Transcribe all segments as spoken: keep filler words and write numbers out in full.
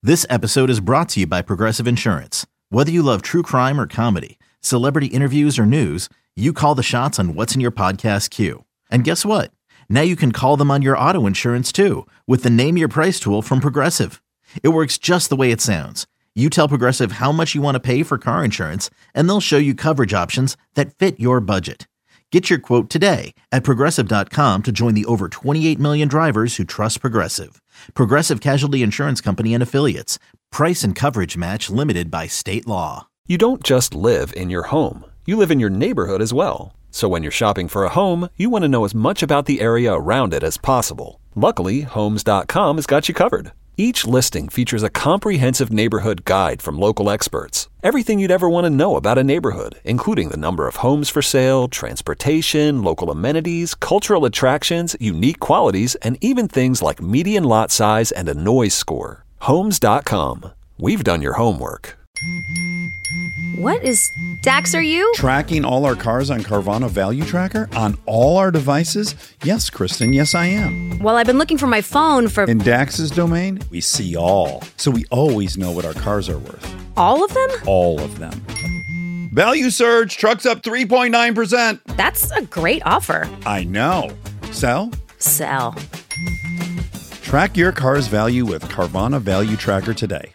This episode is brought to you by Progressive Insurance. Whether you love true crime or comedy, celebrity interviews or news, you call the shots on what's in your podcast queue. And guess what? Now you can call them on your auto insurance too with the Name Your Price tool from Progressive. It works just the way it sounds. You tell Progressive how much you want to pay for car insurance, and they'll show you coverage options that fit your budget. Get your quote today at Progressive dot com to join the over twenty-eight million drivers who trust Progressive. Progressive Casualty Insurance Company and Affiliates. Price and coverage match limited by state law. You don't just live in your home. You live in your neighborhood as well. So when you're shopping for a home, you want to know as much about the area around it as possible. Luckily, Homes dot com has got you covered. Each listing features a comprehensive neighborhood guide from local experts. Everything you'd ever want to know about a neighborhood, including the number of homes for sale, transportation, local amenities, cultural attractions, unique qualities, and even things like median lot size and a noise score. Homes dot com. We've done your homework. What is Dax, are you? Tracking all our cars on Carvana Value Tracker on all our devices? Yes, Kristen, yes I am. Well, I've been looking for my phone for... In Dax's domain, we see all. So we always know what our cars are worth. All of them? All of them. Value surge, trucks up three point nine percent. That's a great offer. I know. Sell? Sell. Track your car's value with Carvana Value Tracker today.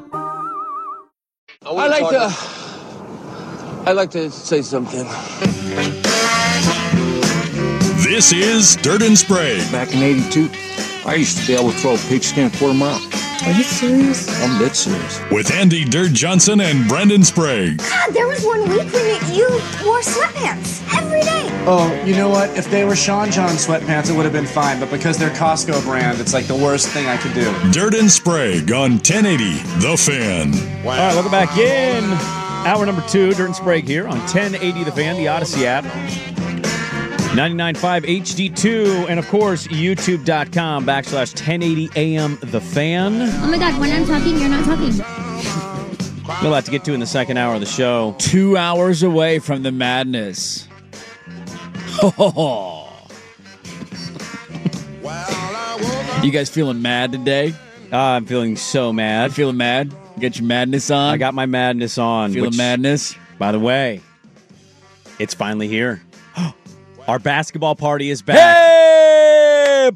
I like to, I like to say something. This is Dirt and Sprague. Back in eighty-two, I used to be able to throw a pigskin a quarter mile. Are you serious? I'm dead serious. With Andy Dirt Johnson and Brendan Sprague. God, there was one week when you wore sweatpants every day. Oh, you know what? If they were Sean John sweatpants, it would have been fine. But because they're Costco brand, it's like the worst thing I could do. Dirt and Sprague on ten eighty The Fan. Wow. All right, welcome back in. Hour number two, Dirt and Sprague here on ten eighty The Fan, the Odyssey app. ninety-nine point five H D two, and of course, YouTube.com backslash 1080 AM The Fan. Oh my God, when I'm talking, you're not talking. A lot to get to in the second hour of the show. Two hours away from the madness. Oh. You guys feeling mad today? Uh, I'm feeling so mad. Feeling mad? You got your madness on? I got my madness on. Feeling which, madness? By the way, it's finally here. Our basketball party is back. Hey!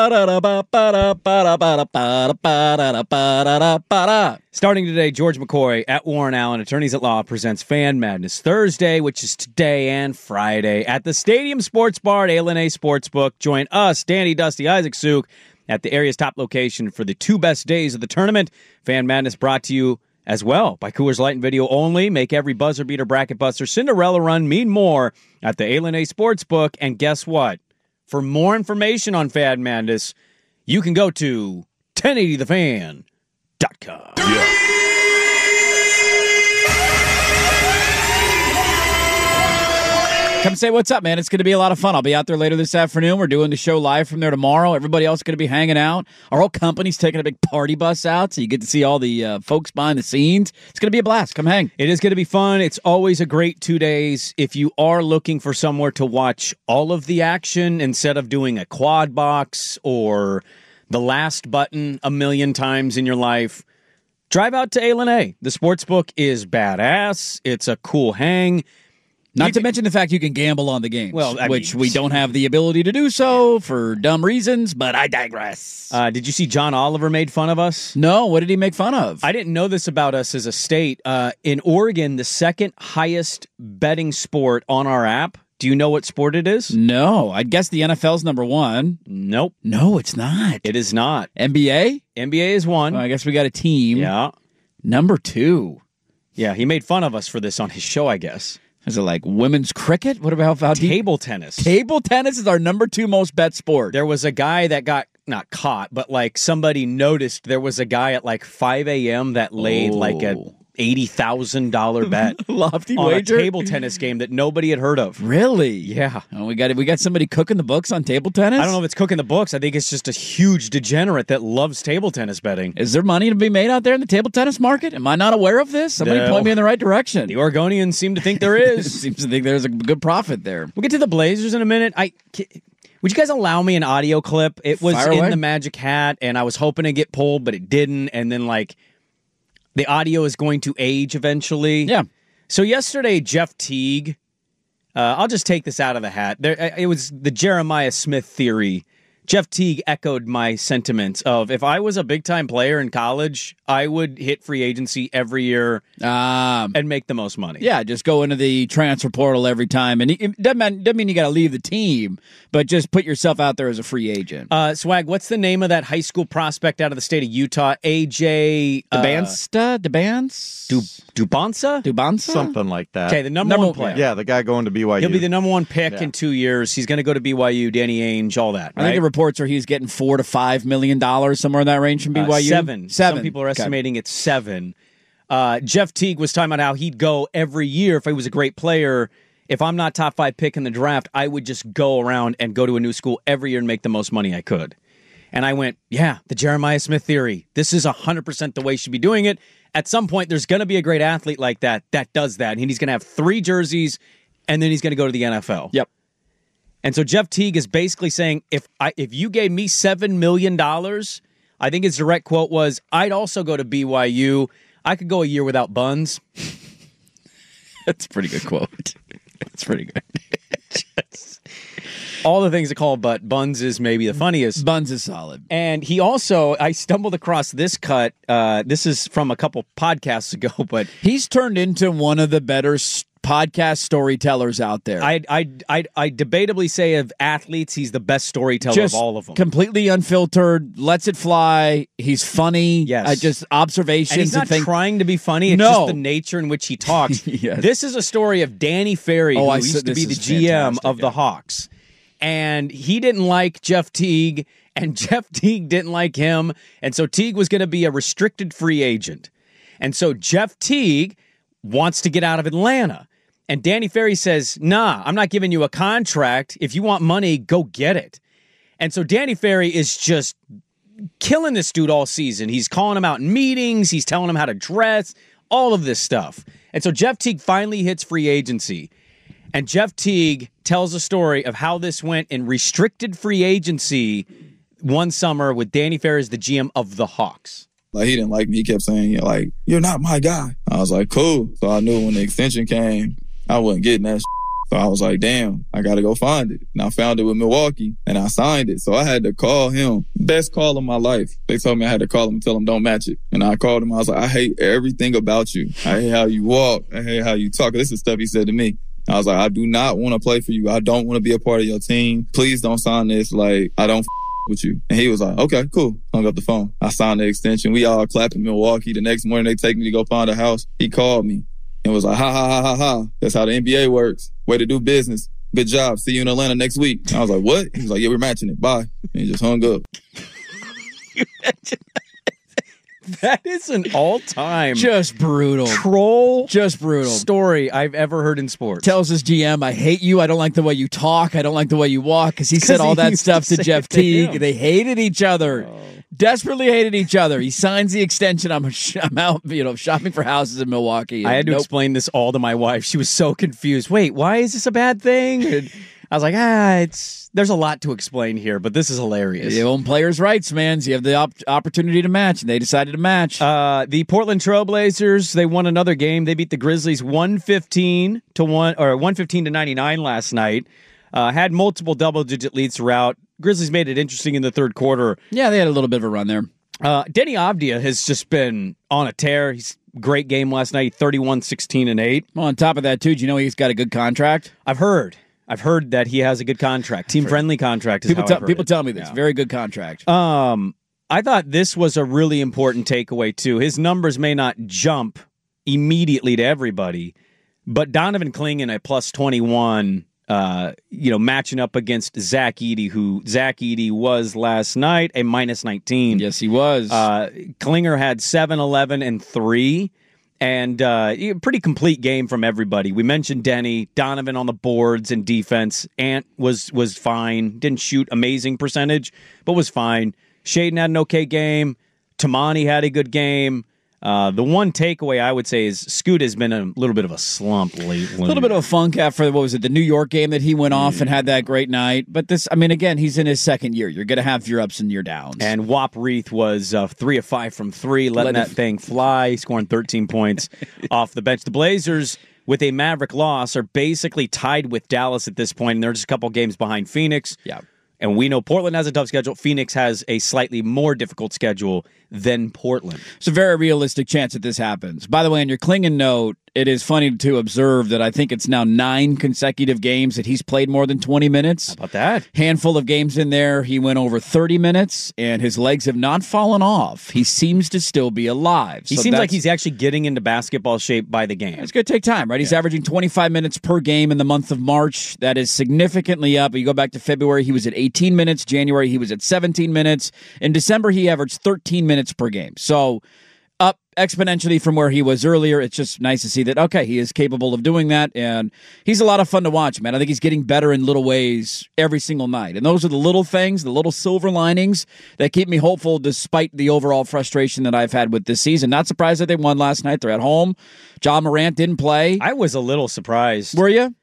Starting today, George McCoy at Warren Allen, Attorneys at Law, presents Fan Madness Thursday, which is today and Friday, at the Stadium Sports Bar at A L N A Sportsbook. Join us, Danny, Dusty, Isaac, Suk, at the area's top location for the two best days of the tournament. Fan Madness brought to you as well by Coors Light and Video only. Make every buzzer beater, bracket buster, Cinderella run mean more at the A L N A Sportsbook. And guess what? For more information on Fan Madness, you can go to ten eighty the fan dot com. Yeah. Come say what's up, man. It's going to be a lot of fun. I'll be out there later this afternoon. We're doing the show live from there tomorrow. Everybody else is going to be hanging out. Our whole company's taking a big party bus out, so you get to see all the uh, folks behind the scenes. It's going to be a blast. Come hang. It is going to be fun. It's always a great two days. If you are looking for somewhere to watch all of the action instead of doing a quad box or the last button a million times in your life, drive out to A L N A. The Sportsbook is badass. It's a cool hang. Not you to can, mention the fact you can gamble on the games, well, I which mean, we don't have the ability to do so for dumb reasons, but I digress. Uh, did you see John Oliver made fun of us? No, what did he make fun of? I didn't know this about us as a state. Uh, in Oregon, the second highest betting sport on our app, do you know what sport it is? No, I'd guess the N F L's number one. Nope. No, it's not. It is not. N B A? N B A is one. Well, I guess we got a team. Yeah. Number two. Yeah, he made fun of us for this on his show, I guess. Is it like women's cricket? What about how table tennis? Table tennis is our number two most bet sport. There was a guy that got not caught, but like somebody noticed there was a guy at like five a.m. that laid oh. like a eighty thousand dollars bet lofty on wager? a table tennis game that nobody had heard of. Really? Yeah. Oh, we got we got somebody cooking the books on table tennis? I don't know if it's cooking the books. I think it's just a huge degenerate that loves table tennis betting. Is there money to be made out there in the table tennis market? Am I not aware of this? Somebody no. point me in the right direction. The Oregonians seem to think there is. Seems to think there's a good profit there. We'll get to the Blazers in a minute. I Would you guys allow me an audio clip? It was Fire in away. the Magic Hat, and I was hoping to get pulled, but it didn't. And then, like, the audio is going to age eventually. Yeah. So yesterday, Jeff Teague, uh, I'll just take this out of the hat. There, it was the Jeremiah Smith theory. Jeff Teague echoed my sentiments of if I was a big-time player in college, I would hit free agency every year Um, and make the most money. yeah, just go into the transfer portal every time. And it doesn't mean, doesn't mean you got to leave the team, but just put yourself out there as a free agent. Uh, Swag, what's the name of that high school prospect out of the state of Utah? A J Uh, Debansta? Debans? Du, Dubansa? Dubansa? Something like that. Okay, the number, Number one player. Yeah, the guy going to B Y U. He'll be the number one pick Yeah. in two years. He's going to go to B Y U, Danny Ainge, all that. I Right? think the reports are he's getting four to five million dollars, somewhere in that range from B Y U. Uh, seven. Seven. Some people are Okay. estimating it's seven. Uh, Jeff Teague was talking about how he'd go every year if he was a great player. If I'm not top five pick in the draft, I would just go around and go to a new school every year and make the most money I could. And I went, yeah, the Jeremiah Smith theory. This is one hundred percent the way you should be doing it. At some point, there's going to be a great athlete like that that does that. And he's going to have three jerseys, and then he's going to go to the N F L. Yep. And so Jeff Teague is basically saying, if I if you gave me seven million dollars, I think his direct quote was, I'd also go to B Y U. I could go a year without buns. That's a pretty good quote. That's pretty good. Just, all the things to call, but buns is maybe the funniest. Buns is solid. And he also, I stumbled across this cut. Uh, this is from a couple podcasts ago, but He's turned into one of the better s- podcast storytellers out there. I I I I debatably say of athletes, he's the best storyteller just of all of them. completely unfiltered, lets it fly. He's funny. Yes. Uh, just observations And he's not things. trying to be funny. It's No. just the nature in which he talks. Yes. This is a story of Danny Ferry, Oh, who I used said to be the this is G M fantastic, of the yeah. Hawks. And he didn't like Jeff Teague, and Jeff Teague didn't like him. And so Teague was going to be a restricted free agent. And so Jeff Teague wants to get out of Atlanta. And Danny Ferry says, nah, I'm not giving you a contract. If you want money, go get it. And so Danny Ferry is just killing this dude all season. He's calling him out in meetings. He's telling him how to dress, all of this stuff. And so Jeff Teague finally hits free agency. And Jeff Teague tells a story of how this went in restricted free agency one summer with Danny Ferry as the G M of the Hawks. Like, he didn't like me. He kept saying, you know, like, you're not my guy. I was like, cool. So I knew when the extension came, I wasn't getting that shit. So I was like, damn, I got to go find it. And I found it with Milwaukee, and I signed it. So I had to call him. Best call of my life. They told me I had to call him and tell him don't match it. And I called him. I was like, I hate everything about you. I hate how you walk. I hate how you talk. This is stuff he said to me. I was like, I do not want to play for you. I don't want to be a part of your team. Please don't sign this. Like, I don't f- with you. And he was like, okay, cool. Hung up the phone. I signed the extension. We all clapped in Milwaukee. The next morning, they take me to go find a house. He called me and was like, ha, ha, ha, ha, ha. That's how the N B A works. Way to do business. Good job. See you in Atlanta next week. And I was like, what? He was like, yeah, we're matching it. Bye. And he just hung up. That is an all-time Just brutal. troll Just brutal. story I've ever heard in sports. Tells his G M, I hate you. I don't like the way you talk. I don't like the way you walk. Because he said 'Cause all he that used stuff to to say Jeff it to Teague. him. They hated each other. Desperately hated each other. He signs the extension. I'm, I'm out, you know, shopping for houses in Milwaukee. I had to Nope. explain this all to my wife. She was so confused. Wait, why is this a bad thing? And I was like, ah, it's there's a lot to explain here, but this is hilarious. You own players' rights, man. So you have the op- opportunity to match, and they decided to match. Uh, the Portland Trailblazers, they won another game. They beat the Grizzlies one fifteen to one or one fifteen to ninety-nine last night. Uh, had multiple double-digit leads throughout. Grizzlies made it interesting in the third quarter. Yeah, they had a little bit of a run there. Uh, Denny Avdia has just been on a tear. He's great game last night, thirty-one, sixteen, and eight. Well, on top of that, too, do you know he's got a good contract? I've heard. I've heard that he has a good contract. Team-friendly contract is People, how tell I've heard people it. tell me this. Yeah. Very good contract. Um, I thought this was a really important takeaway, too. His numbers may not jump immediately to everybody, but Donovan Clingan at plus twenty-one, uh, you know, matching up against Zach Edey, who Zach Edey was last night, a minus nineteen. Yes, he was. Uh, Klinger had seven, eleven, and three. And uh, pretty complete game from everybody. We mentioned Denny, Donovan on the boards and defense. Ant was was fine. Didn't shoot amazing percentage, but was fine. Shaden had an okay game. Tamani had a good game. Uh, the one takeaway I would say is Scoot has been a little bit of a slump lately. A little bit of a funk after, what was it, the New York game that he went off and had that great night. But this, I mean, again, he's in his second year. You're going to have your ups and your downs. And Wop Reith was uh, three of five from three, letting Let that it... thing fly, scoring thirteen points off the bench. The Blazers, with a Maverick loss, are basically tied with Dallas at this point, and they're just a couple games behind Phoenix. Yeah. And we know Portland has a tough schedule. Phoenix has a slightly more difficult schedule than Portland. It's a very realistic chance that this happens. By the way, on your Klingon note, it is funny to observe that I think it's now nine consecutive games that he's played more than twenty minutes. How about that? Handful of games in there, he went over thirty minutes, and his legs have not fallen off. He seems to still be alive. He so seems like he's actually getting into basketball shape by the game. It's going to take time, right? He's yeah. averaging twenty-five minutes per game in the month of March. That is significantly up. You go back to February, he was at eighteen minutes. January, he was at seventeen minutes. In December, he averaged thirteen minutes per game. So up exponentially from where he was earlier. It's just nice to see that, okay, he is capable of doing that, and he's a lot of fun to watch, man. I think he's getting better in little ways every single night, and those are the little things, the little silver linings that keep me hopeful despite the overall frustration that I've had with this season. Not surprised that they won last night. They're at home. John Morant didn't play. I was a little surprised. Were you?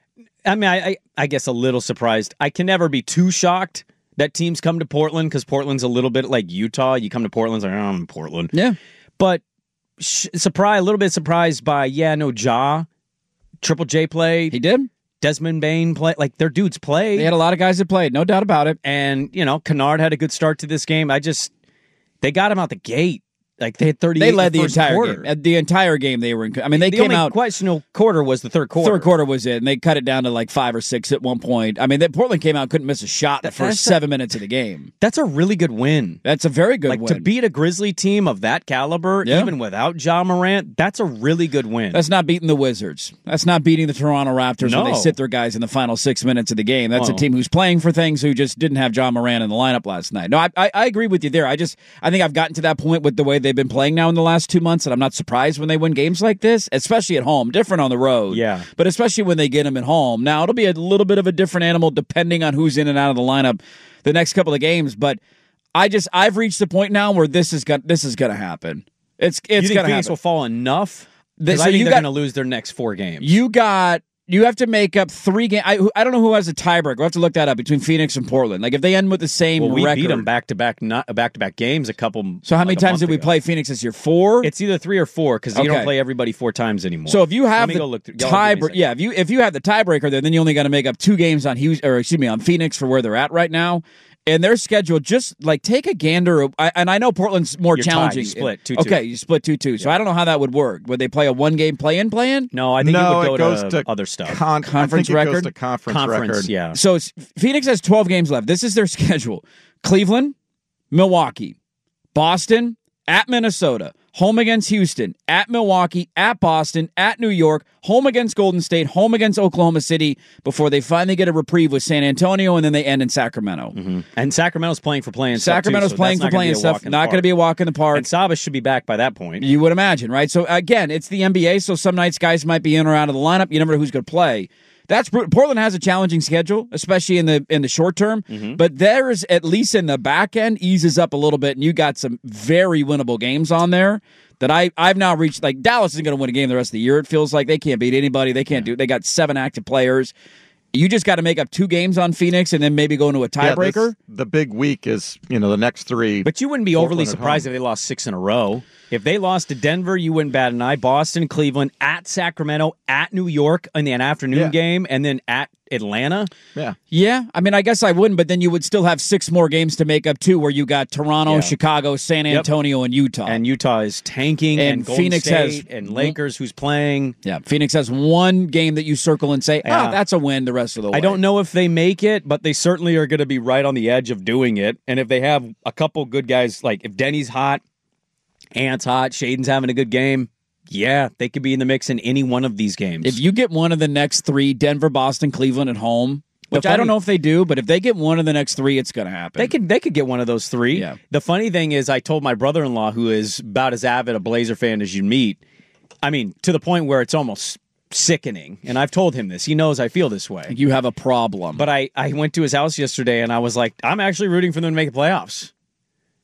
I mean, I, I, I guess a little surprised. I can never be too shocked that teams come to Portland, because Portland's a little bit like Utah. You come to Portland, it's like, oh, I'm in Portland. Yeah. But sh- surprise, a little bit surprised by, yeah, no, Ja, Triple J played. He did. Desmond Bain played. Like, their dudes played. They had a lot of guys that played, no doubt about it. And, you know, Kennard had a good start to this game. I just, they got him out the gate. Like, they had thirty-eight They led the, the first entire quarter. game. The entire game they were in. I mean, they the came only out. questionable quarter was the third quarter. Third quarter was it, and they cut it down to like five or six at one point. I mean, they, Portland came out, couldn't miss a shot the first seven a, minutes of the game. That's a really good win. That's a very good like, win. To beat a Grizzly team of that caliber, yeah. even without Ja Morant, that's a really good win. That's not beating the Wizards. That's not beating the Toronto Raptors no. when they sit their guys in the final six minutes of the game. That's oh. a team who's playing for things who just didn't have Ja Morant in the lineup last night. No, I, I, I agree with you there. I just I think I've gotten to that point with the way they've been playing now in the last two months, and I'm not surprised when they win games like this, especially at home. Different on the road. Yeah. But especially when they get them at home. Now, it'll be a little bit of a different animal depending on who's in and out of the lineup the next couple of games. But I just, I've reached the point now where this is going this is going to happen. It's, it's going to happen. Phoenix will fall enough? Because So I think you they're got- going to lose their next four games. You got... You have to make up three games. I, I don't know who has a tiebreaker. We'll have to look that up between Phoenix and Portland. Like, if they end with the same well, we record. beat them back-to-back not, back-to-back games a couple So how many like a times month did we ago. play Phoenix this year? Four? It's either three or four, because you Okay. don't play everybody four times anymore. So if you have Let me the go look through- y'all give me a tiebreaker, second. yeah, if you if you have the tiebreaker there, then you only got to make up two games on Houston, or excuse me, on Phoenix for where they're at right now. And their schedule, just like take a gander. I, and I know Portland's more You're tied. challenging. You split two two. Okay, you split two two. So I don't know how that would work. Would they play a one game play in play in? No, I think no, it would go it goes to, to other stuff. Con- Conference I think it record? goes to conference, Conference, record. yeah. So it's, Phoenix has twelve games left. This is their schedule: Cleveland, Milwaukee, Boston, at Minnesota, home against Houston, at Milwaukee, at Boston, at New York, home against Golden State, home against Oklahoma City, before they finally get a reprieve with San Antonio, and then they end in Sacramento. Mm-hmm. And Sacramento's playing for playing Sacramento's stuff, too, so playing that's for not gonna playing be a stuff. walk in the Not going to park. be a walk in the park. And Sabas should be back by that point. You would imagine, right? So, again, it's the N B A, so some nights guys might be in or out of the lineup. You never know who's going to play. That's brutal. Portland has a challenging schedule, especially in the in the short term. Mm-hmm. But there's, at least in the back end, eases up a little bit, and you got some very winnable games on there that I, I've now reached. Like, Dallas isn't going to win a game the rest of the year. It feels like they can't beat anybody. They can't do. They got seven active players. You just got to make up two games on Phoenix and then maybe go into a tiebreaker. Yeah, this- the big week is, you know, the next three. But you wouldn't be Portland overly at surprised home. if they lost six in a row. If they lost to Denver, you wouldn't bat an eye. Boston, Cleveland, at Sacramento, at New York in the afternoon Yeah. game, and then at Atlanta. Yeah. Yeah, I mean, I guess I wouldn't, but then you would still have six more games to make up too, where you got Toronto, Yeah. Chicago, San Yep. Antonio, and Utah. And Utah is tanking, and, And Golden Phoenix State, has- and Lakers, who's playing. yeah, Phoenix has one game that you circle and say, Yeah. oh, that's a win the rest of the way. I don't know if they make it, but they certainly are going to be right on the edge of doing it. And if they have a couple good guys, like if Denny's hot, Ant's hot, Shaden's having a good game, yeah, they could be in the mix in any one of these games. If you get one of the next three, Denver, Boston, Cleveland at home, which The I don't funny- know if they do, but if they get one of the next three, it's going to happen. They could they could get one of those three. Yeah. The funny thing is, I told my brother-in-law, who is about as avid a Blazer fan as you meet, I mean, to the point where it's almost sickening. And I've told him this. He knows I feel this way. You have a problem. But I, I went to his house yesterday, and I was like, I'm actually rooting for them to make the playoffs.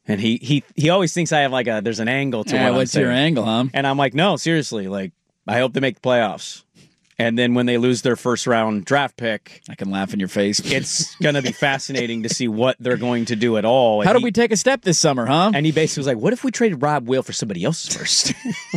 And he he he always thinks I have like a there's an angle to yeah, what what's I'm your saying. angle, huh? And I'm like, no, seriously, like I hope they make the playoffs. And then when they lose their first round draft pick, I can laugh in your face. It's going to be fascinating to see what they're going to do at all. And How do he, we take a step this summer, huh? And he basically was like, what if we traded Rob Will for somebody else's first?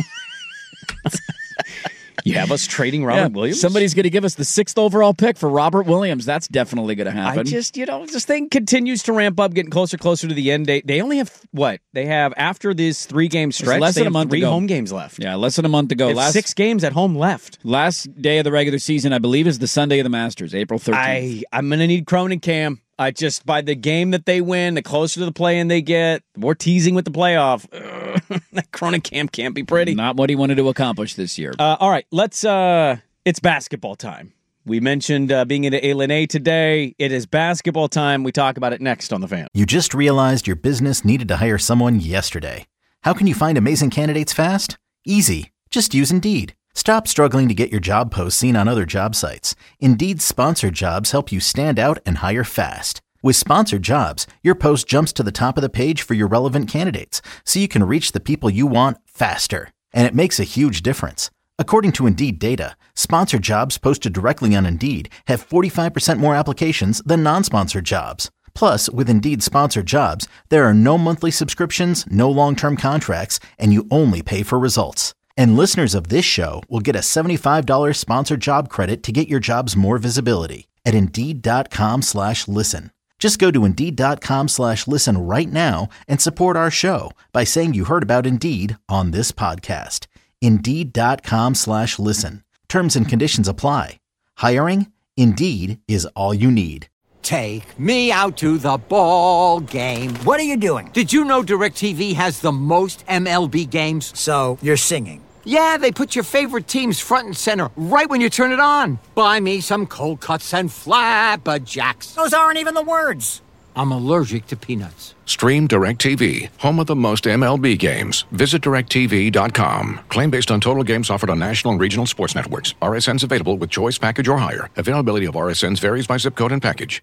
You have us trading Robert yeah, Williams? Somebody's going to give us the sixth overall pick for Robert Williams. That's definitely going to happen. I just, you know, this thing continues to ramp up, getting closer, closer to the end date. They only have, what? They have, after this three-game stretch, less they than have a month three ago. home games left. Yeah, less than a month ago. They have Last six games at home left. Last day of the regular season, I believe, is the Sunday of the Masters, April thirteenth. I, I'm going to need Cronin Cam. I just, by the game that they win, the closer to the play-in they get, the more teasing with the playoff. Ugh, that Cronin Cam can't be pretty. Not what he wanted to accomplish this year. Uh, all right, let's, uh, it's basketball time. We mentioned uh, being into A L N A today. It is basketball time. We talk about it next on The Fan. You just realized your business needed to hire someone yesterday. How can you find amazing candidates fast? Easy. Just use Indeed. Stop struggling to get your job posts seen on other job sites. Indeed's sponsored jobs help you stand out and hire fast. With sponsored jobs, your post jumps to the top of the page for your relevant candidates, so you can reach the people you want faster. And it makes a huge difference. According to Indeed data, sponsored jobs posted directly on Indeed have forty-five percent more applications than non-sponsored jobs. Plus, with Indeed sponsored jobs, there are no monthly subscriptions, no long-term contracts, and you only pay for results. And listeners of this show will get a seventy-five dollars sponsored job credit to get your jobs more visibility at Indeed.com slash listen. Just go to Indeed.com slash listen right now and support our show by saying you heard about Indeed on this podcast. Indeed.com slash listen. Terms and conditions apply. Hiring? Indeed is all you need. Take me out to the ball game. What are you doing? Did you know DirecTV has the most M L B games? So, you're singing. Yeah, they put your favorite teams front and center right when you turn it on. Buy me some cold cuts and flapjacks. Those aren't even the words. I'm allergic to peanuts. Stream DirecTV, home of the most M L B games. Visit direct T V dot com. Claim based on total games offered on national and regional sports networks. R S Ns available with choice package or higher. Availability of R S Ns varies by zip code and package.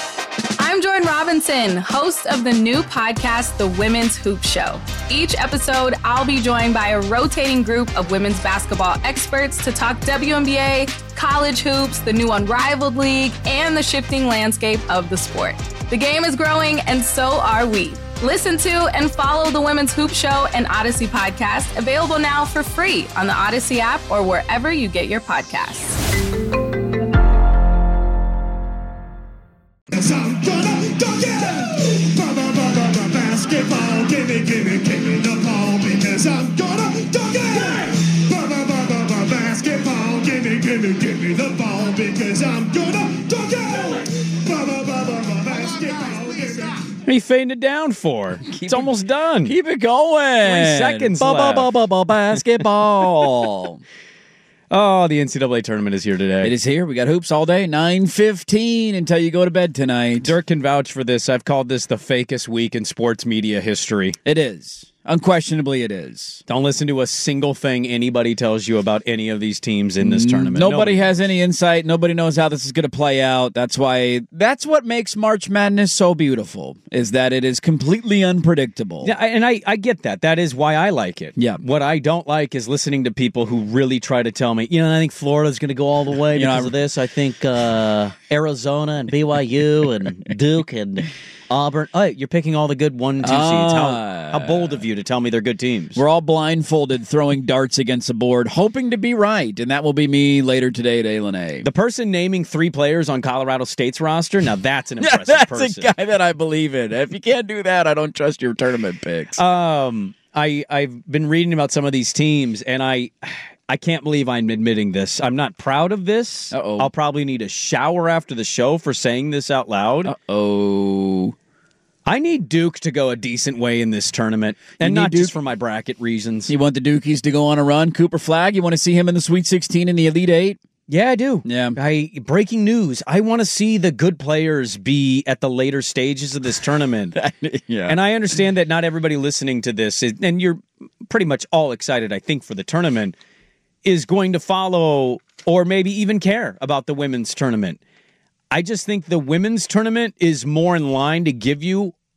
I'm Jordan Robinson, host of the new podcast, The Women's Hoop Show. Each episode, I'll be joined by a rotating group of women's basketball experts to talk W N B A, college hoops, the new Unrivaled League, and the shifting landscape of the sport. The game is growing, and so are we. Listen to and follow The Women's Hoop Show and Odyssey podcast, available now for free on the Odyssey app or wherever you get your podcasts. I'm gonna dunk it! Basketball, gimme, gimme, gimme the ball because I'm gonna dunk it! Basketball, gimme, gimme, gimme the ball because I'm gonna dunk it! Basketball, gimme. What are you fading it down for? Keep it's it, almost done. Keep it going. Three seconds ba, left. Ba, ba, ba, basketball. Oh, the N C double A tournament is here today. It is here. We got hoops all day, nine fifteen until you go to bed tonight. Dirk can vouch for this. I've called this the fakest week in sports media history. It is. Unquestionably, it is. Don't listen to a single thing anybody tells you about any of these teams in this tournament. Nobody, Nobody has any insight. Nobody knows how this is going to play out. That's why. That's what makes March Madness so beautiful. Is that it is completely unpredictable. Yeah, and I, I get that. That is why I like it. Yeah. What I don't like is listening to people who really try to tell me, you know, I think Florida's going to go all the way You know, because I- of this. I think uh, Arizona and B Y U and Duke and Auburn. Oh, you're picking all the good one, two seeds. How, how bold of you to tell me they're good teams. We're all blindfolded throwing darts against the board, hoping to be right, and that will be me later today at A L N A. The person naming three players on Colorado State's roster, now that's an Yeah, impressive that's person. a guy that I believe in. If you can't do that, I don't trust your tournament picks. Um, I I've been reading about some of these teams, and I I can't believe I'm admitting this. I'm not proud of this. Uh-oh. I'll probably need a shower after the show for saying this out loud. Uh-oh. I need Duke to go a decent way in this tournament, and You need not just Duke? for my bracket reasons. You want the Dukies to go on a run? Cooper Flagg, you want to see him in the Sweet sixteen in the Elite Eight? Yeah, I do. Yeah. I breaking news. I want to see the good players be at the later stages of this tournament. Yeah. And I understand that not everybody listening to this, is, and you're pretty much all excited, I think, for the tournament, is going to follow or maybe even care about the women's tournament. I just think the women's tournament is more in line to give you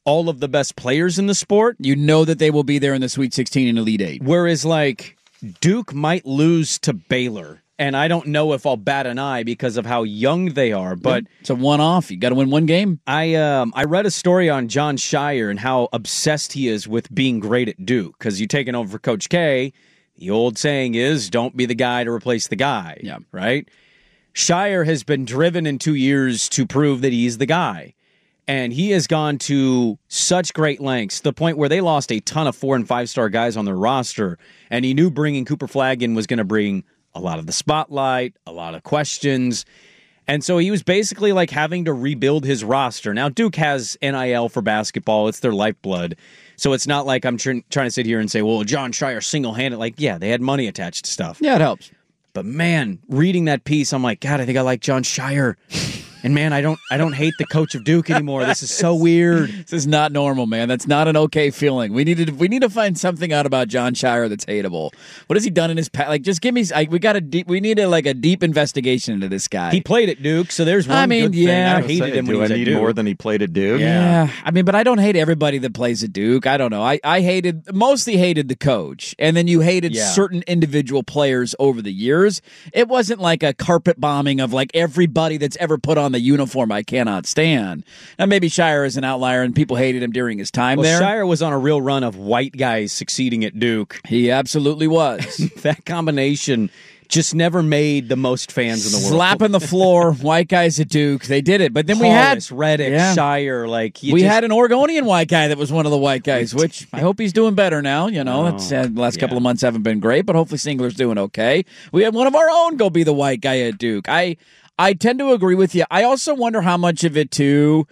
all of the best players in the sport. You know that they will be there in the Sweet sixteen and Elite Eight. Whereas, like, Duke might lose to Baylor. And I don't know if I'll bat an eye because of how young they are, but it's a one-off. You got to win one game. I um I read a story on Jon Scheyer and how obsessed he is with being great at Duke because you taking over for Coach K. The old saying is, "Don't be the guy to replace the guy." Yeah, right. Scheyer has been driven in two years to prove that he's the guy, and he has gone to such great lengths to the point where they lost a ton of four and five star guys on their roster, and he knew bringing Cooper Flagg in was going to bring a lot of the spotlight, a lot of questions. And so he was basically like having to rebuild his roster. Now, Duke has N I L for basketball. It's their lifeblood. So it's not like I'm tr- trying to sit here and say, well, Jon Scheyer single-handed. Like, yeah, they had money attached to stuff. Yeah, it helps. But, man, reading that piece, I'm like, God, I think I like Jon Scheyer. And, man, I don't I don't hate the coach of Duke anymore. This is so weird. This is not normal, man. That's not an okay feeling. We need to we need to find something out about Jon Scheyer that's hateable. What has he done in his past? Like, just give me. Like, we got a deep. We need a like a deep investigation into this guy. He played at Duke, so there's one I mean, good yeah. thing. I hated him when Do he was I at need Duke. more than he played at Duke? Yeah. I mean, but I don't hate everybody that plays at Duke. I don't know. I, I hated, mostly hated the coach. And then you hated Yeah. certain individual players over the years. It wasn't like a carpet bombing of like everybody that's ever put on the uniform I cannot stand. Now, maybe Scheyer is an outlier and people hated him during his time Well, there. Scheyer was on a real run of white guys succeeding at Duke. He absolutely was. That combination just never made the most fans in the world. Slapping the floor, white guys at Duke. They did it. But then we had Hollis, Reddick, Yeah. Scheyer. Like you we just, had an Oregonian white guy that was one of the white guys, which I hope he's doing better now. You know, Oh, it's, uh, the last yeah. couple of months haven't been great, but hopefully Singler's doing okay. We had one of our own go be the white guy at Duke. I I tend to agree with you. I also wonder how much of it, too,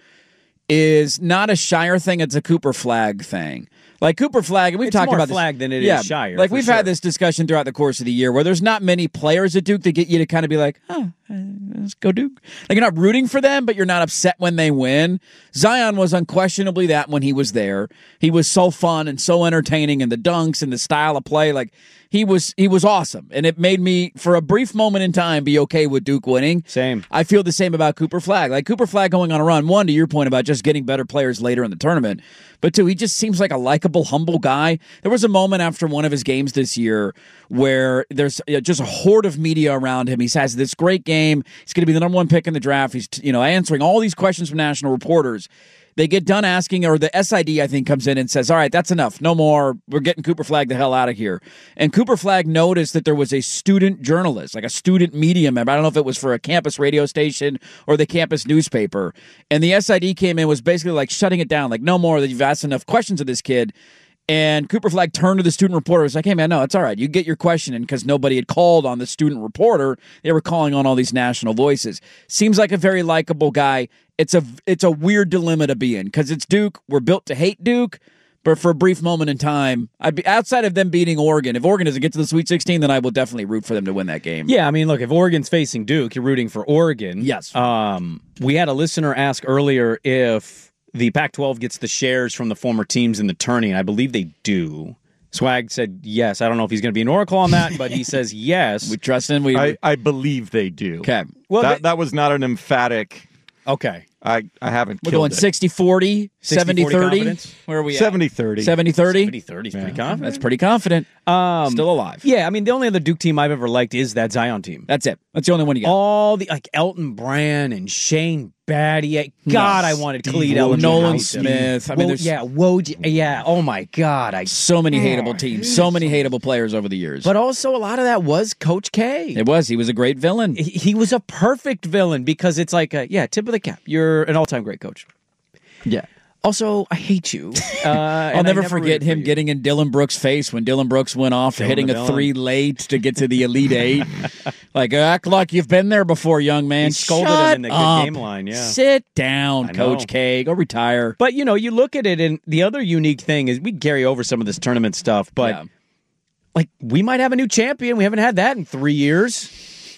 is not a Scheyer thing, it's a Cooper Flagg thing. Like Cooper Flagg, and we've It's talked more about this. Flagg than it is yeah, Scheyer, Like for we've sure. had this discussion throughout the course of the year where there's not many players at Duke that get you to kind of be like, oh, uh, let's go Duke. Like you're not rooting for them, but you're not upset when they win. Zion was unquestionably that when he was there. He was so fun and so entertaining, and the dunks and the style of play, like he was he was awesome. And it made me, for a brief moment in time, be okay with Duke winning. Same. I feel the same about Cooper Flagg. Like Cooper Flagg going on a run, one, to your point about just getting better players later in the tournament, but two, he just seems like a likable, humble guy. There was a moment after one of his games this year where there's uh, just a horde of media around him. He has this great game. He's going to be the number one pick in the draft. He's, you know, answering all these questions from national reporters. They get done asking, or the S I D, I think, comes in and says, all right, that's enough. No more. We're getting Cooper Flagg the hell out of here. And Cooper Flagg noticed that there was a student journalist, like a student media member. I don't know if it was for a campus radio station or the campus newspaper. And the S I D came in, was basically like shutting it down, like, no more, that you've asked enough questions of this kid. And Cooper Flagg turned to the student reporter and was like, hey, man, no, it's all right. You get your question in, because nobody had called on the student reporter. They were calling on all these national voices. Seems like a very likable guy. It's a it's a weird dilemma to be in, because it's Duke. We're built to hate Duke. But for a brief moment in time, I'd be outside of them beating Oregon. If Oregon doesn't get to the Sweet sixteen, then I will definitely root for them to win that game. Yeah, I mean, look, if Oregon's facing Duke, you're rooting for Oregon. Yes. Um, we had a listener ask earlier if the Pac twelve gets the shares from the former teams in the tourney, and I believe they do. Swag said yes. I don't know if he's going to be an oracle on that, but he says yes. We trust him. We I, I believe they do. Okay. Well, that, they- that was not an emphatic. Okay. I, I haven't We're killed going it. sixty forty, seventy thirty. confidence? Where are we at? seventy thirty. seventy thirty? seventy thirty is pretty confident. That's pretty confident. Um, Still alive. Yeah, I mean, the only other Duke team I've ever liked is that Zion team. That's it. That's the only one you got. All the, like, Elton Brand and Shane Battier. God, I wanted Khalid El Nolan Woj. Smith. I mean, Well, there's yeah, Woj. Yeah, oh my God. I so many hateable teams, so many hateable players over the years. But also, a lot of that was Coach K. It was. He was a great villain. He, he was a perfect villain because it's like, a, yeah, tip of the cap. You're an all-time great coach. Yeah. Also, I hate you. Uh, I'll and I never forget rooted for him you. getting in Dylan Brooks' face when Dylan Brooks went off for Dylan hitting the a villain. three late to get to the Elite Eight. Like, act like you've been there before, young man. He scolded Shut him in the good up. game line, yeah. Sit down, I know. Coach K. Go retire. But, you know, you look at it, and the other unique thing is we carry over some of this tournament stuff, but, Yeah. like, we might have a new champion. We haven't had that in three years.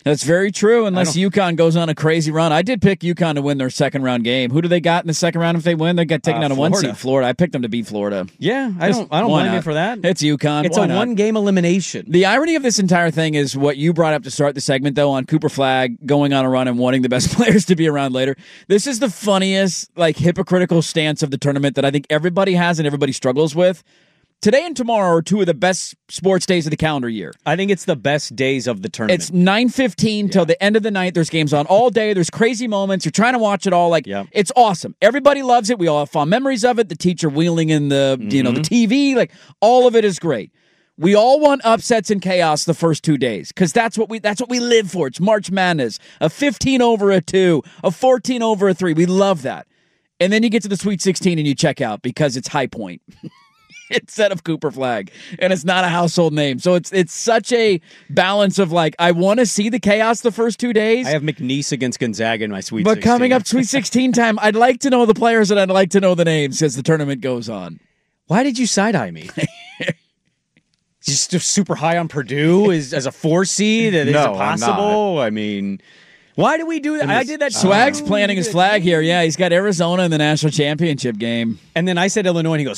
That's very true, unless UConn goes on a crazy run. I did pick UConn to win their second-round game. Who do they got in the second round if they win? They got taken Uh, out of one Florida. seed, Florida. I picked them to beat Florida. Yeah, I Just- don't I don't why blame you not? for that. It's UConn. It's Why a not? one-game elimination. The irony of this entire thing is what you brought up to start the segment, though, on Cooper Flagg going on a run and wanting the best players to be around later. This is the funniest, like, hypocritical stance of the tournament that I think everybody has and everybody struggles with. Today and tomorrow are two of the best sports days of the calendar year. I think it's the best days of the tournament. It's nine fifteen till the end of the night. There's games on all day. There's crazy moments. You're trying to watch it all. Like, Yeah. it's awesome. Everybody loves it. We all have fond memories of it. The teacher wheeling in the, you know, the T V. Like, all of it is great. We all want upsets and chaos the first two days because that's what we that's what we live for. It's March Madness. A fifteen over a two, a fourteen over a three. We love that. And then you get to the Sweet sixteen and you check out because it's High Point. Instead of Cooper Flagg, and it's not a household name. So it's it's such a balance of, like, I want to see the chaos the first two days. I have McNeese against Gonzaga in my Sweet But sixteen. coming up Sweet sixteen time, I'd like to know the players and I'd like to know the names as the tournament goes on. Why did you side-eye me? Just super high on Purdue is, as a four seed? Is No, it I'm possible? I mean, why do we do that? I did that. Swag's planting his flag here. Yeah, he's got Arizona in the national championship game. And then I said Illinois, and he goes,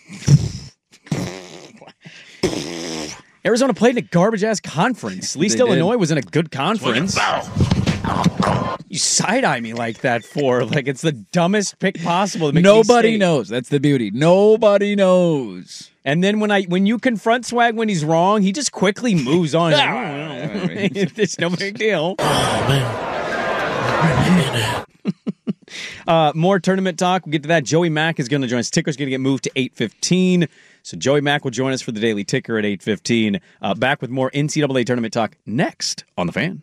Arizona played in a garbage-ass conference. At least They did. Illinois was in a good conference. You side-eye me like that for, like, it's the dumbest pick possible. to make me Nobody stay. knows. That's the beauty. Nobody knows. And then when I when you confront Swag when he's wrong, he just quickly moves on. It's no big deal. uh, more tournament talk. We'll get to that. Joey Mack is going to join us. Ticker's going to get moved to eight fifteen. So Joey Mack will join us for the Daily Ticker at eight fifteen. Uh, back with more N C double A tournament talk next on The Fan.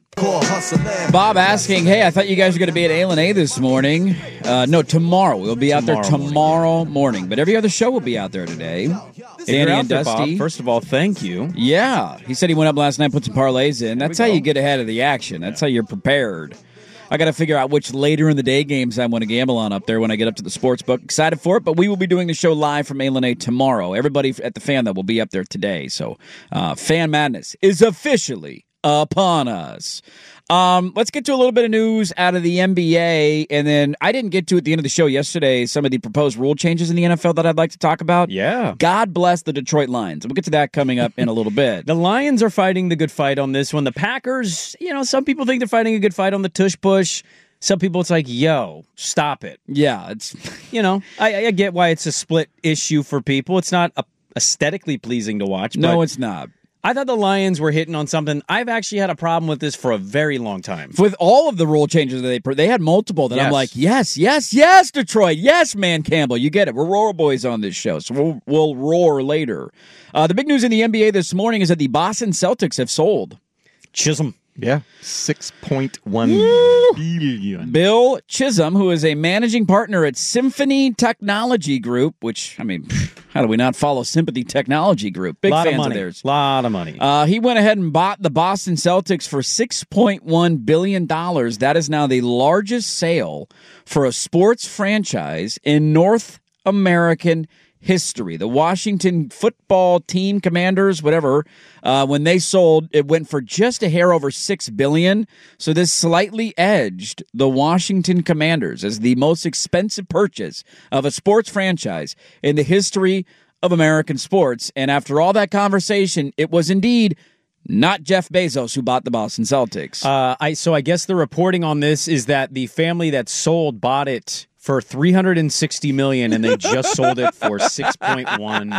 Bob asking, hey, I thought you guys were going to be at A L N A this morning. Uh, no, tomorrow. We'll be out there Tomorrow tomorrow morning. But every other show will be out there today. If Danny you're out and there, Dusty. Bob, first of all, thank you. Yeah. He said he went up last night, put some parlays in. That's how go. you get ahead of the action. That's how you're prepared. I got to figure out which later in the day games I want to gamble on up there when I get up to the sports book. Excited for it, but we will be doing the show live from A L N A tomorrow. Everybody at the Fan that will be up there today. So uh, Fan Madness is officially upon us. Um, let's get to a little bit of news out of the N B A, and then I didn't get to at the end of the show yesterday some of the proposed rule changes in the N F L that I'd like to talk about. Yeah. God bless the Detroit Lions. We'll get to that coming up in a little bit. The Lions are fighting the good fight on this one. The Packers, you know, some people think they're fighting a good fight on the tush push. Some people, it's like, yo, stop it. Yeah, it's You know, I, I get why it's a split issue for people. It's not a, aesthetically pleasing to watch. no, but it's not. I thought the Lions were hitting on something. I've actually had a problem with this for a very long time. With all of the rule changes that they they had multiple that I'm Yes. like, yes, yes, yes, Detroit, yes, man, Campbell, you get it. We're Roar Boys on this show, so we'll, we'll roar later. Uh, the big news in the N B A this morning is that the Boston Celtics have sold Chisholm. Yeah, six point one billion. Bill Chisholm, who is a managing partner at Symphony Technology Group, which, I mean, how do we not follow Sympathy Technology Group? Big lot fans of of, money. theirs. Lot of money. Uh, he went ahead and bought the Boston Celtics for six point one billion dollars. That is now the largest sale for a sports franchise in North American history. The Washington football team commanders, whatever, uh, when they sold, it went for just a hair over six billion dollars. So this slightly edged the Washington Commanders as the most expensive purchase of a sports franchise in the history of American sports. And after all that conversation, it was indeed not Jeff Bezos who bought the Boston Celtics. Uh, I so I guess the reporting on this is that the family that sold bought it for three hundred sixty million dollars, and they just sold it for six point one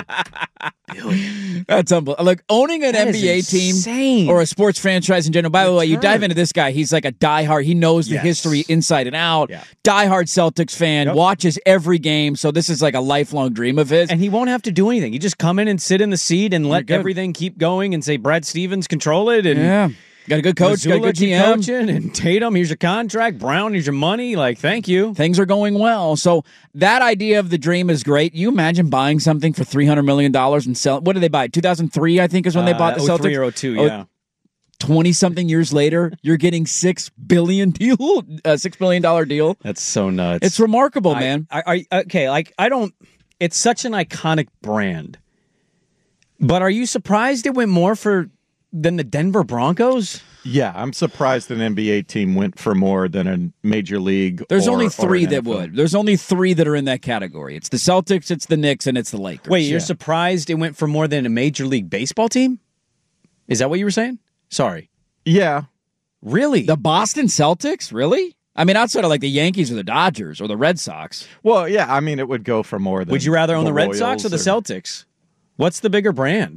billion. That's unbelievable. Like, owning an That N B A is team insane. or a sports franchise in general. By the way, you Return. dive into this guy. He's like a diehard. He knows the Yes. history inside and out. Yeah. Diehard Celtics fan. Yep. Watches every game. So this is like a lifelong dream of his. And he won't have to do anything. You just come in and sit in the seat and let good. everything keep going and say Brad Stevens control it. And yeah. Got a good coach. Got a Mazzulla good keep G M. coaching, and Tatum, here's your contract. Brown, here's your money. Like, thank you. Things are going well. So that idea of the dream is great. You imagine buying something for three hundred million dollars and sell. What did they buy? two thousand three, I think, is when they bought the Uh, oh three Celtics. or oh two, Oh, yeah. twenty-something years later, you're getting six billion dollars deal, a six billion dollars deal. That's so nuts. It's remarkable, I- man. I, I, okay, like, I don't, it's such an iconic brand. But are you surprised it went more for than the Denver Broncos? Yeah, I'm surprised an N B A team went for more than a major league. There's or, only three that N F L. would. There's only three that are in that category. It's the Celtics, it's the Knicks, and it's the Lakers. Wait, you're Yeah. surprised it went for more than a major league baseball team? Is that what you were saying? Sorry. Yeah. Really? The Boston Celtics? Really? I mean, outside of like the Yankees or the Dodgers or the Red Sox. Well, yeah, I mean, it would go for more than. Would you rather own the, Red Royals Sox or the or- Celtics? What's the bigger brand?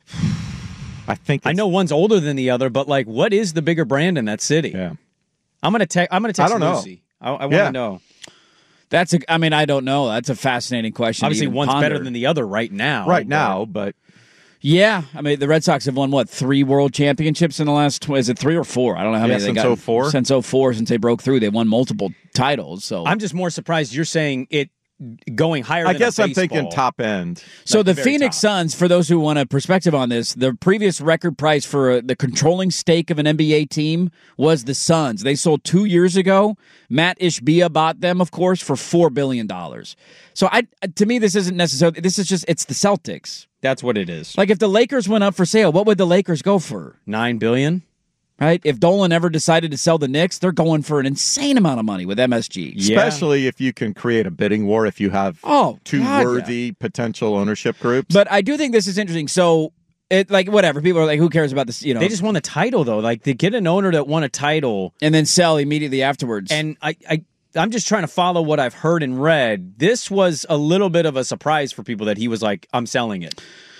I think I know one's older than the other, but like, what is the bigger brand in that city? Yeah. I'm gonna text. I'm gonna text I don't know. Lucy. I, I want Yeah. to know. That's a. I mean, I don't know. That's a fascinating question. to Obviously, even one's ponder. better than the other right now. Right but- now, but Yeah, I mean, the Red Sox have won what three World Championships in the last? Tw- is it three or four? I don't know how Yeah, many they since got. oh four. Since oh four, since they broke through, they won multiple titles. So I'm just more surprised you're saying it going higher. I than guess i I'm thinking top end. So Like the the very Phoenix top. Suns, for those who want a perspective on this, the previous record price for uh, the controlling stake of an N B A team was the Suns. They sold two years ago. Matt Ishbia bought them, of course, for four billion dollars. So I, to me, this isn't necessarily, this is just, it's the Celtics. That's what it is. Like if the Lakers went up for sale, what would the Lakers go for? Nine billion. Right? If Dolan ever decided to sell the Knicks, they're going for an insane amount of money with M S G. Especially if you can create a bidding war if you have Oh, two God, worthy potential ownership groups. But I do think this is interesting. So, it like whatever people are like, who cares about this? You know, They just won the title though. Like they get an owner that won a title and then sell immediately afterwards. And I, I, I'm just trying to follow what I've heard and read. This was a little bit of a surprise for people that he was like, "I'm selling it."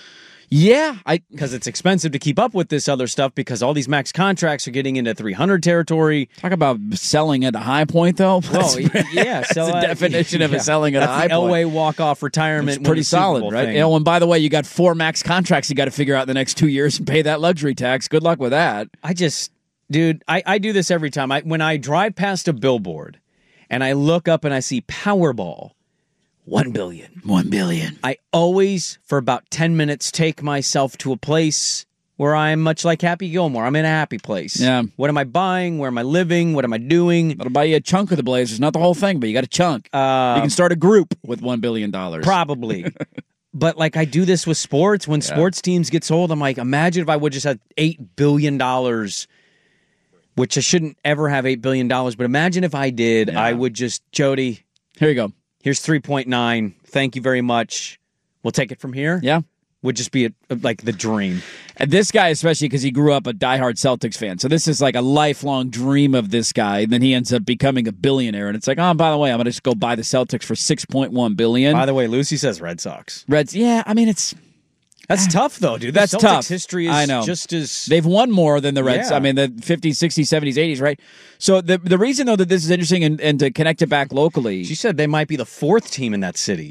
Yeah, I because it's expensive to keep up with this other stuff because all these max contracts are getting into three hundred territory. Talk about selling at a high point, though. Well, yeah, that's sell the at- definition of yeah. a selling at That's a high the point. Elway walk off retirement. It's pretty win the Super solid, Bowl right? thing. You know, and by the way, you got four max contracts you got to figure out in the next two years and pay that luxury tax. Good luck with that. I just, dude, I, I do this every time. I when I drive past a billboard and I look up and I see Powerball. One billion. One billion. I always, for about ten minutes, take myself to a place where I'm much like Happy Gilmore. I'm in a happy place. Yeah. What am I buying? Where am I living? What am I doing? That'll buy you a chunk of the Blazers. Not the whole thing, but you got a chunk. Uh, you can start a group with one billion dollars. Probably. But like I do this with sports. When Yeah. sports teams get sold, I'm like, imagine if I would just have eight billion dollars, which I shouldn't ever have eight billion dollars. But imagine if I did, Yeah. I would just, Jody, Here you go. here's three point nine. Thank you very much. We'll take it from here. Yeah. Would just be a, like the dream. And this guy, especially because he grew up a diehard Celtics fan. So this is like a lifelong dream of this guy. And then he ends up becoming a billionaire. And it's like, oh, by the way, I'm going to just go buy the Celtics for six point one billion dollars. By the way, Lucy says Red Sox. Reds, yeah, I mean, it's... That's tough, though, dude. The That's Celtics tough. history is I know. just as... They've won more than the Reds. Yeah. I mean, the fifties, sixties, seventies, eighties, right? So the the reason, though, that this is interesting and, and to connect it back locally... She said they might be the fourth team in that city.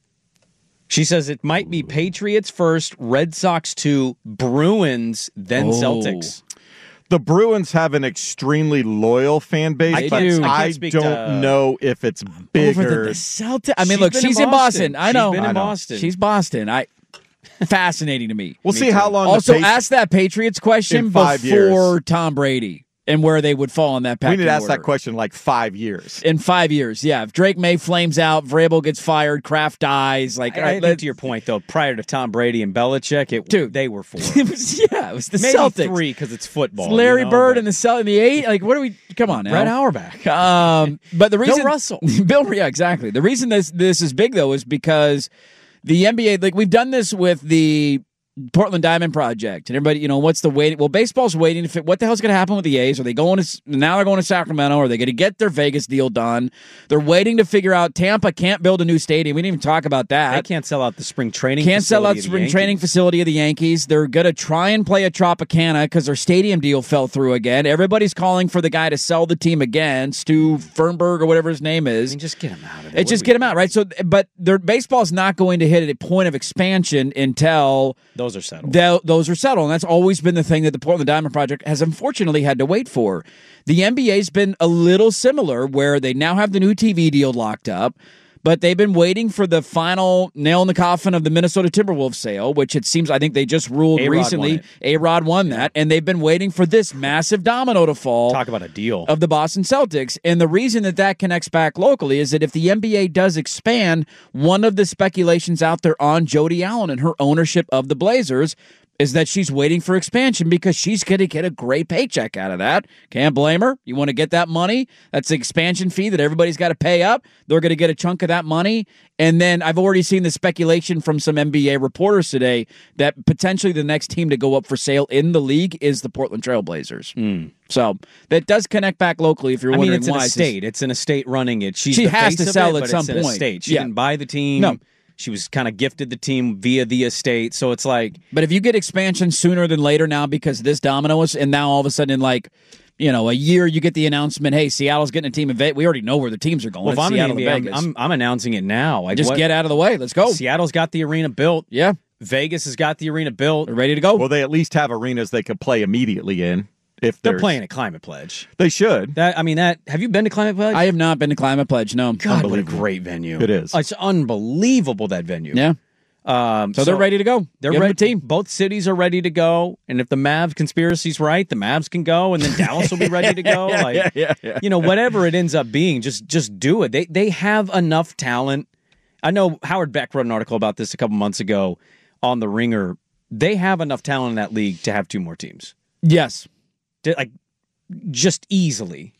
She says it might be Patriots first, Red Sox two, Bruins, then Oh. Celtics. The Bruins have an extremely loyal fan base, I but do. I I, can't speak don't to- know if it's Over bigger. the Celtics. I mean, She's look, been she's in in Boston. Boston. I know. She's been in I know. Boston. She's Boston. I fascinating to me. We'll Me see too. how long. Also, the Patri- ask that Patriots question In five before years. Tom Brady and where they would fall in that we pecking need to ask order. that question in like five years. In five years, yeah. If Drake May flames out, Vrabel gets fired, Kraft dies. Like, I, all I right, think to your point, though, prior to Tom Brady and Belichick, it, Dude. they were four. it was, yeah, it was the Maybe Celtics. three because it's football. It's Larry you know, Bird but- and the Cel- in the eight. Like, what are we? Come on, now. Brett Auerbach. Um, but the reason Russell. Bill, yeah, exactly. The reason this this is big though is because the N B A, like we've done this with the Portland Diamond Project, and everybody, you know, what's the waiting? Well, baseball's waiting to fit. What the hell's going to happen with the A's? Are they going to now? They're going to Sacramento. Are they going to get their Vegas deal done? They're waiting to figure out. Tampa can't build a new stadium. We didn't even talk about that. They can't sell out the spring training. Can't sell out facility of the spring Yankees. training facility of the Yankees. They're going to try and play a Tropicana because their stadium deal fell through again. Everybody's calling for the guy to sell the team again, Stu Fernberg or whatever his name I is. mean, just get him out of it. It's just get him out, right? So, but their baseball's not going to hit at a point of expansion until Those are settled. tho- those are settled. And that's always been the thing that the Portland Diamond Project has unfortunately had to wait for. The N B A's been a little similar, where they now have the new T V deal locked up, but they've been waiting for the final nail in the coffin of the Minnesota Timberwolves sale, which it seems I think they just ruled A-Rod recently. won it. A-Rod won that, and they've been waiting for this massive domino to fall Talk about a deal. of the Boston Celtics. And the reason that that connects back locally is that if the N B A does expand, one of the speculations out there on Jody Allen and her ownership of the Blazers is that she's waiting for expansion because she's going to get a great paycheck out of that. Can't blame her. You want to get that money? That's the expansion fee that everybody's got to pay up. They're going to get a chunk of that money. And then I've already seen the speculation from some N B A reporters today that potentially the next team to go up for sale in the league is the Portland Trail Blazers. Mm. So that does connect back locally if you're I wondering mean, it's why. an estate. It's an estate running it. She's she the has face to of sell it, at but some it's an point. estate. She Yeah. didn't buy the team. No. She was kind of gifted the team via the estate. So it's like. But if you get expansion sooner than later now because of this domino is, and now all of a sudden in like, you know, a year you get the announcement, hey, Seattle's getting a team in Vegas. We already know where the teams are going. Well, if It's I'm, Seattle in to the N B A, Vegas. I'm, I'm, I'm announcing it now. Like, Just what- get out of the way. Let's go. Seattle's got the arena built. Yeah. Vegas has got the arena built. They're ready to go. Well, they at least have arenas they could play immediately in. If They're there's- playing at Climate Pledge. They should. That I mean, that have you been to Climate Pledge? I have not been to Climate Pledge, no. God, what a great venue. It is. It's unbelievable, that venue. Yeah. Um, So, they're ready to go. They're Give them ready. a team. Both cities are ready to go, and if the Mavs conspiracy's right, the Mavs can go, and then Dallas will be ready to go. Yeah, like, yeah, yeah, yeah. you know, whatever it ends up being, just just do it. They they have enough talent. I know Howard Beck wrote an article about this a couple months ago on The Ringer. They have enough talent in that league to have two more teams. Yes. Like just easily.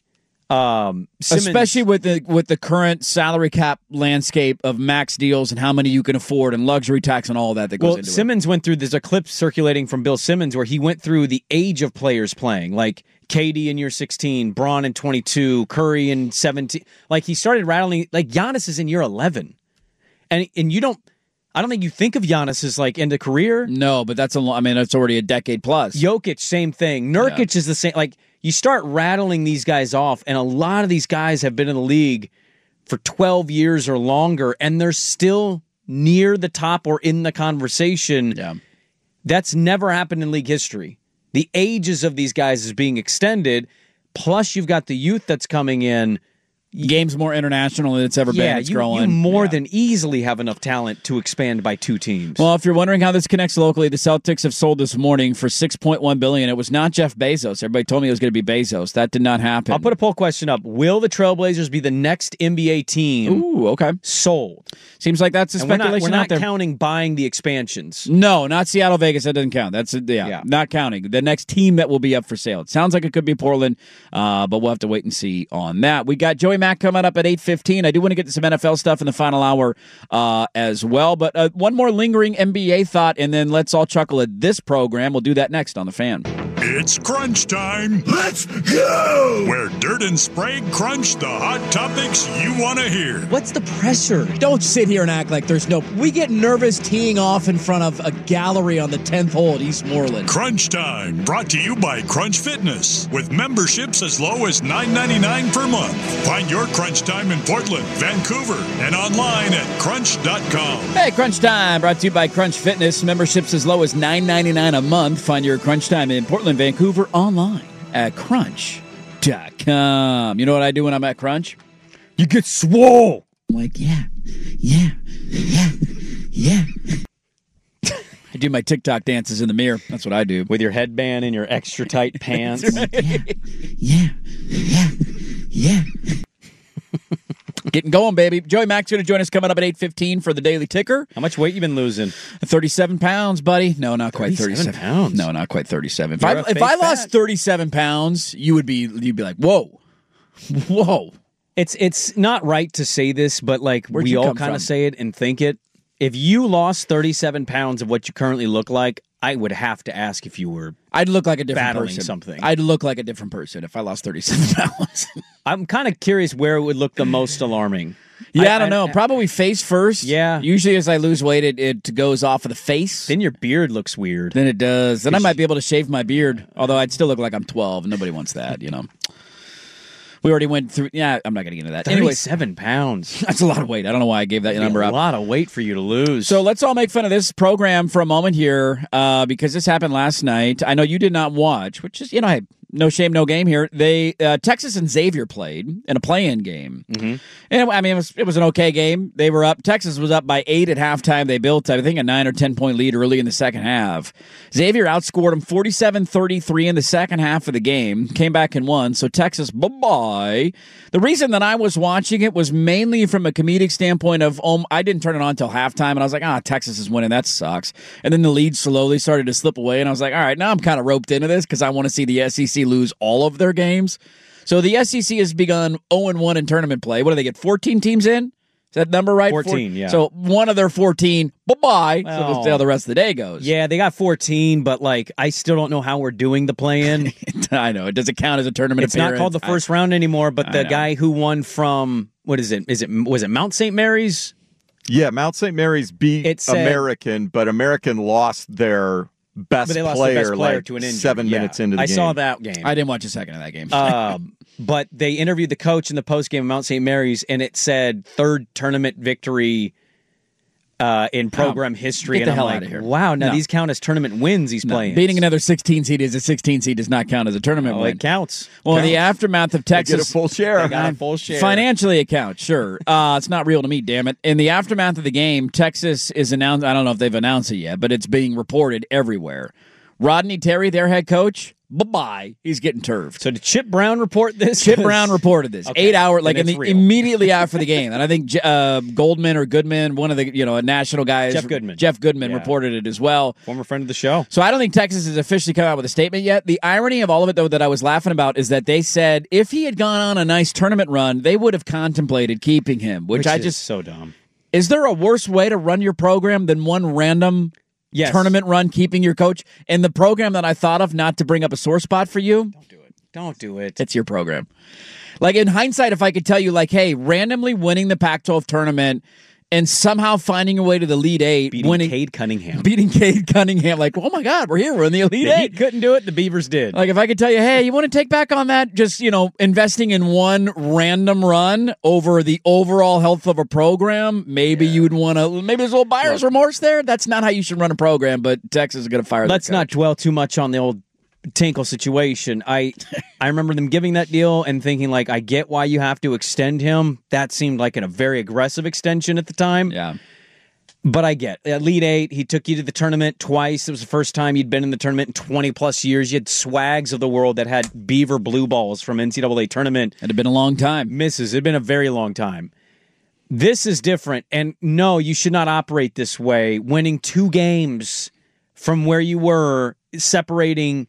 Um, Simmons, Especially with the with the current salary cap landscape of max deals and how many you can afford and luxury tax and all that that goes well, into Simmons went through, there's a clip circulating from Bill Simmons where he went through the age of players playing, like K D in year sixteen, Braun in twenty-two, Curry in seventeen. Like he started rattling, like Giannis is in year eleven. And and you don't, I don't think you think of Giannis as like end of career. it. No, but that's a lo- I mean, that's already a decade plus. Jokic, same thing. Nurkic is the same. Like you start rattling these guys off, and a lot of these guys have been in the league for twelve years or longer, and they're still near the top or in the conversation. Yeah. That's never happened in league history. The ages of these guys is being extended, plus you've got the youth that's coming in. Game's more international than it's ever Yeah, been. It's you, growing. you more Yeah. than easily have enough talent to expand by two teams. Well, if you're wondering how this connects locally, the Celtics have sold this morning for six point one billion dollars. It was not Jeff Bezos. Everybody told me it was going to be Bezos. That did not happen. I'll put a poll question up. Will the Trailblazers be the next N B A team Ooh, okay. sold? Seems like that's a And we're not, speculation we're out not there. counting buying the expansions. No, not Seattle, Vegas. That doesn't count. That's yeah, Yeah. not counting. The next team that will be up for sale. It sounds like it could be Portland, uh, but we'll have to wait and see on that. We got Joey Mack coming up at eight fifteen. I do want to get to some N F L stuff in the final hour uh, as well. But uh, one more lingering N B A thought, and then let's all chuckle at this program. We'll do that next on The Fan. It's crunch time. Let's go! Where Dirt and Sprague crunch the hot topics you want to hear. What's the pressure? Don't sit here and act like there's no... We get nervous teeing off in front of a gallery on the tenth hole at Eastmoreland. Crunch time, brought to you by Crunch Fitness, with memberships as low as nine ninety-nine per month. Find your crunch time in Portland, Vancouver, and online at crunch dot com. Hey, Crunch Time, brought to you by Crunch Fitness. Memberships as low as nine ninety-nine a month. Find your Crunch Time in Portland, Vancouver, online at crunch dot com. You know what I do when I'm at Crunch? You get swole. I'm like, yeah, yeah, yeah, yeah. I do my TikTok dances in the mirror. That's what I do. With your headband and your extra tight pants. Yeah, yeah, yeah, yeah. Getting going, baby. Joey Mack's going to join us coming up at eight fifteen for the Daily Ticker. How much weight you been losing? thirty-seven pounds, buddy. No, not quite thirty-seven pounds. No, not quite thirty-seven. If You're I, a if fake I lost fat. thirty-seven pounds, you would be you'd be like, whoa, whoa. It's it's not right to say this, but like Where'd we you all come kind from? of say it and think it. If you lost thirty-seven pounds of what you currently look like, I would have to ask if you were I'd look like a different battling person. something. I'd look like a different person if I lost thirty-seven pounds. I'm kind of curious where it would look the most alarming. Yeah, I, I don't know. Probably face first. Yeah. Usually as I lose weight, it, it goes off of the face. Then your beard looks weird. Then it does. Then I might be able to shave my beard, although I'd still look like I'm twelve. Nobody wants that, you know. We already went through. Yeah, I'm not going to get into that. Anyways, thirty-seven pounds. that's a lot of weight. I don't know why I gave that number a up. A lot of weight for you to lose. So let's all make fun of this program for a moment here, uh, because this happened last night. I know you did not watch, which is, you know, hey, no shame, no game here. They uh, Texas and Xavier played in a play-in game, mm-hmm. and I mean it was it was an okay game. They were up. Texas was up by eight at halftime. They built, I think, a nine or ten point lead early in the second half. Xavier outscored them forty-seven thirty-three in the second half of the game. Came back and won. So Texas, bye bye. The reason that I was watching it was mainly from a comedic standpoint of um, I didn't turn it on until halftime, and I was like, ah, Texas is winning. That sucks. And then the lead slowly started to slip away, and I was like, all right, now I'm kind of roped into this because I want to see the S E C lose all of their games. So the S E C has begun oh and one in tournament play. What do they get, fourteen teams in? Is that number right? fourteen, Four, yeah. So one of their fourteen, bye-bye. Well, so we'll see how the rest of the day goes. Yeah, they got fourteen, but like I still don't know how we're doing the play-in. I know. It doesn't count as a tournament It's appearance. not called the first I, round anymore, but the know. guy who won from, what is it? Is it was it Mount Saint Mary's? Yeah, Mount Saint Mary's beat It said- American, but American lost their best But they lost player, their best player like to an injury. seven Yeah. minutes into the I game. saw that game. I didn't watch a second of that game. um, but they interviewed the coach in the postgame of Mount Saint Mary's, and it said third tournament victory uh, in program Oh, history. get and the I'm hell like, outta here. wow, now No. these count as tournament wins he's No, playing. beating another sixteen seed is a sixteen seed does not count as a tournament Oh, win. it counts. Well, in Counts. the aftermath of They Texas, get a full share. They got a full share. Financially, it counts, sure. Uh, it's not real to me, damn it. In the aftermath of the game, Texas is announced. I don't know if they've announced it yet, but it's being reported everywhere. Rodney Terry, their head coach, bye-bye. He's getting turfed. So did Chip Brown report this? Chip Brown reported this. Okay, Eight hour, then like in it's the, real. immediately after the game. And I think uh, Goldman or Goodman, one of the, you know, a national guys. Jeff Goodman. Jeff Goodman Yeah. reported it as well. Former friend of the show. So I don't think Texas has officially come out with a statement yet. The irony of all of it, though, that I was laughing about is that they said if he had gone on a nice tournament run, they would have contemplated keeping him, which, Which I is just... so dumb. Is there a worse way to run your program than one random Yes. tournament run keeping your coach? And the program that I thought of, not to bring up a sore spot for you, Don't do it. Don't do it. it's your program. Like in hindsight, if I could tell you, like, hey, randomly winning the Pac twelve tournament and somehow finding a way to the Elite Eight, Beating winning, Cade Cunningham. beating Cade Cunningham, like, oh my God, we're here, we're in the Elite The Eight. Heat couldn't do it. The Beavers did. Like if I could tell you, hey, you want to take back on that, just, you know, investing in one random run over the overall health of a program, maybe you'd want to, maybe there's a little buyer's remorse there. That's not how you should run a program, but Texas is going to fire Let's their not coach. dwell too much on the old Tinkle situation. I I remember them giving that deal and thinking, like, I get why you have to extend him. That seemed like a very aggressive extension at the time. Yeah. But I get Elite Eight. He took you to the tournament twice. It was the first time you'd been in the tournament in twenty plus years. You had swags of the world that had Beaver blue balls from N C double A tournament. It had been a long time. Misses. It had been a very long time. This is different. And no, you should not operate this way. Winning two games from where you were, separating,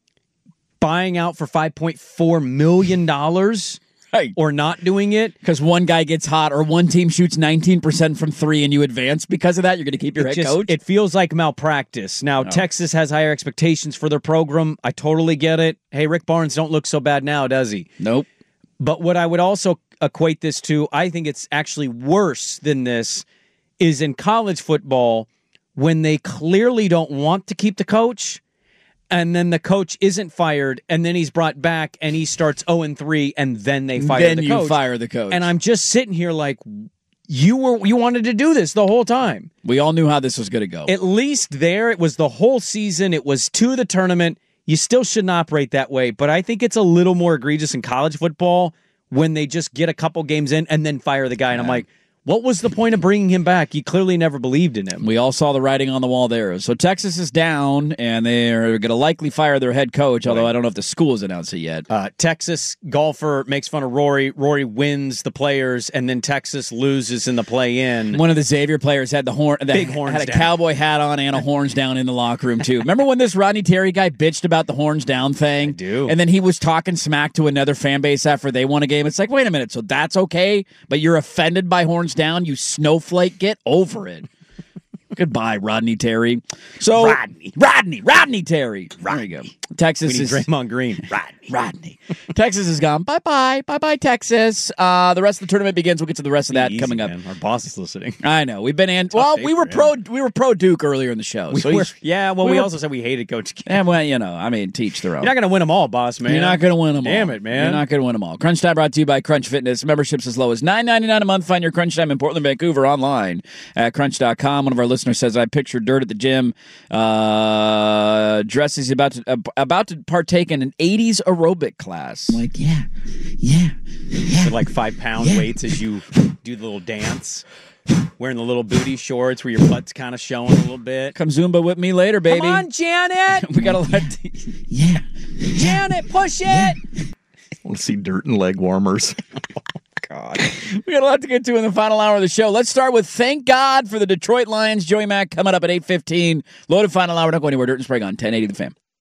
buying out for five point four million dollars. Right. Or not doing it. Because one guy gets hot or one team shoots nineteen percent from three and you advance because of that, you're going to keep your It head just- coach? It feels like malpractice. Now, No. Texas has higher expectations for their program. I totally get it. Hey, Rick Barnes don't look so bad now, does he? Nope. But what I would also equate this to, I think it's actually worse than this, is in college football when they clearly don't want to keep the coach, and then the coach isn't fired, and then he's brought back, and he starts oh and three, and then they fire Then the you coach. fire the coach. And I'm just sitting here like, you were you wanted to do this the whole time. We all knew how this was going to go. At least there, it was the whole season. It was to the tournament. You still shouldn't operate that way, but I think it's a little more egregious in college football when they just get a couple games in and then fire the guy. And I'm like, what was the point of bringing him back? You clearly never believed in him. We all saw the writing on the wall there. So Texas is down, and they're going to likely fire their head coach, although I don't know if the school has announced it yet. Uh, Texas golfer makes fun of Rory. Rory wins the players, and then Texas loses in the play-in. One of the Xavier players had the horn, the, Big horns had a down. cowboy hat on and a horns down in the locker room too. Remember when this Rodney Terry guy bitched about the horns down thing? I do. And then he was talking smack to another fan base after they won a game. It's like, wait a minute, so that's okay, but you're offended by horns down? You snowflake, get over it. Goodbye, Rodney Terry. So Rodney. Rodney, Rodney Terry. There you go. Texas We need is Draymond Green. Rodney. Rodney. Texas is gone. Bye bye. Bye bye, Texas. Uh, the rest of the tournament begins. We'll get to the rest of that Easy, coming up. man. Our boss is listening. I know. We've been in. Well, day we were for pro. We were pro Duke earlier in the show. We so were- he's- yeah, well, we we, were- also said we hated Coach K. Yeah, well, you know, I mean, teach their own. You're not going to win them all, boss, man. You're not going to win them all. Damn it, man. You're not going to win them all. Crunch Time brought to you by Crunch Fitness. Memberships as low as nine ninety-nine a month. Find your Crunch Time in Portland, Vancouver online at crunch dot com. One of our listeners says, I picture Dirt at the gym. Uh, dress is about to, uh, about to partake in an eighties aerobic class. I'm like, yeah, yeah, yeah. With like five pound Yeah. weights as you do the little dance. Wearing the little booty shorts where your butt's kind of showing a little bit. Come Zumba with me later, baby. Come on, Janet. We gotta let Yeah. Janet, push it. Let's see dirt and leg warmers. God. We got a lot to get to in the final hour of the show. Let's start with thank God for the Detroit Lions. Joey Mack coming up at eight fifteen. Loaded final hour. Don't go anywhere. Dirt and Sprague on ten eighty The Fan.